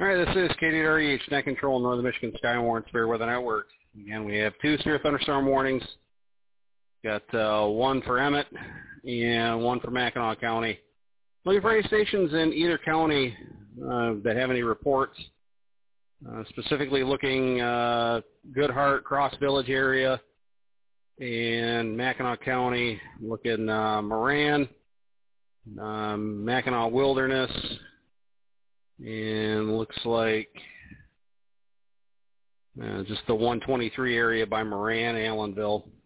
All right, this is KDREH Net Control, Northern Michigan Skywarn Severe Weather Network. Again, we have two severe thunderstorm warnings. Got one for Emmett and one for Mackinac County. Looking for any stations in either county that have any reports. Specifically looking Goodhart, Cross Village area, and Mackinac County. Looking Moran, Mackinac Wilderness, and looks like just the 123 area by Moran, Allenville.